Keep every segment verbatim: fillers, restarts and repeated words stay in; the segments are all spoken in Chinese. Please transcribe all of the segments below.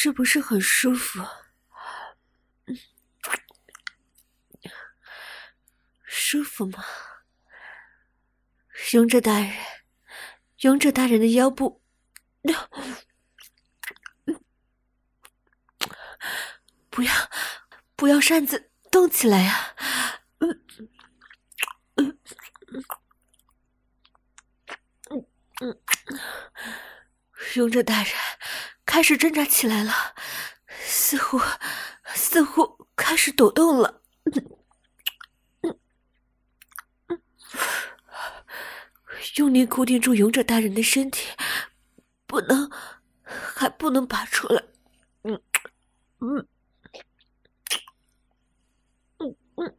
是不是很舒服？舒服吗？勇者大人，勇者大人的腰部，不要，不要擅自动起来啊！嗯嗯嗯嗯，勇者大人开始挣扎起来了，似乎似乎开始抖动了。用力固定住勇者大人的身体，不能，还不能拔出来。嗯嗯嗯嗯，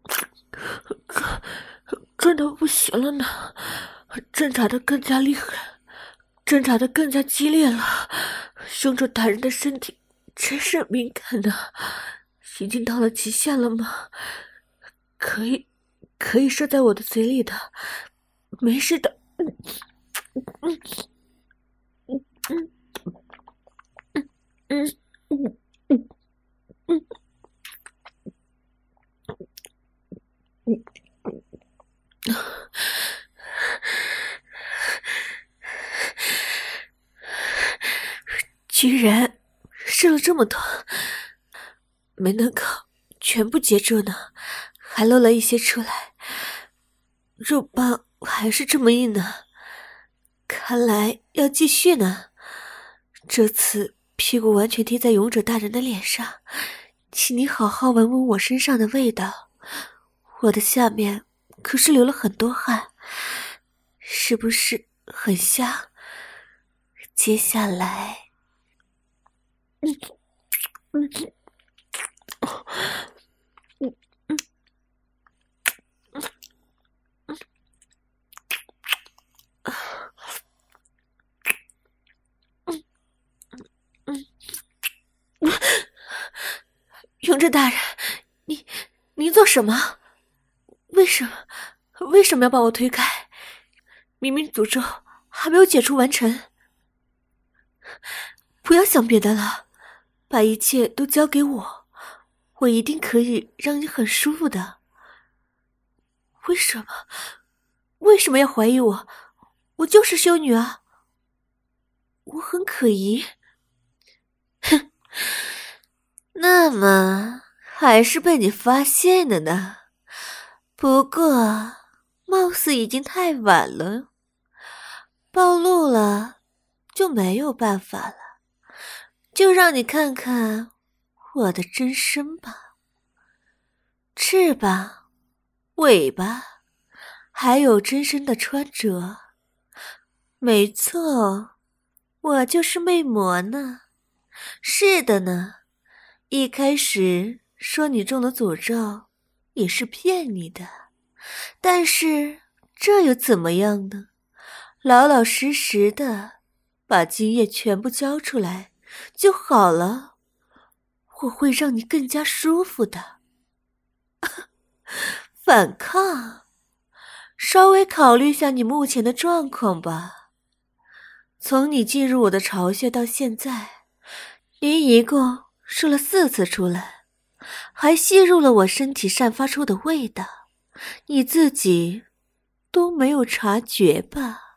真的不行了呢，挣扎的更加厉害，挣扎的更加激烈了。勇者大人的身体真是敏感呢，已经到了极限了吗？可以，可以射在我的嘴里的，没事的。嗯嗯嗯嗯嗯嗯嗯嗯嗯。居然射了这么多，没能够全部接住呢，还漏了一些出来。肉棒还是这么硬呢，看来要继续呢。这次屁股完全贴在勇者大人的脸上，请你好好闻闻我身上的味道。我的下面可是流了很多汗，是不是很香？接下来，嗯嗯嗯嗯嗯嗯嗯，勇者大人，你你做什么？为什么为什么要把我推开？明明诅咒还没有解除完成。不要想别的了，把一切都交给我，我一定可以让你很舒服的。为什么？为什么要怀疑我？我就是修女啊！我很可疑。哼，那么还是被你发现了呢。不过，貌似已经太晚了，暴露了就没有办法了。就让你看看我的真身吧。翅膀、尾巴，还有真身的穿着。没错，我就是魅魔呢。是的呢，一开始说你中了诅咒，也是骗你的。但是这又怎么样呢？老老实实的把精液全部交出来就好了，我会让你更加舒服的。反抗？稍微考虑一下你目前的状况吧。从你进入我的巢穴到现在，你一共射了四次出来，还吸入了我身体散发出的味道，你自己都没有察觉吧？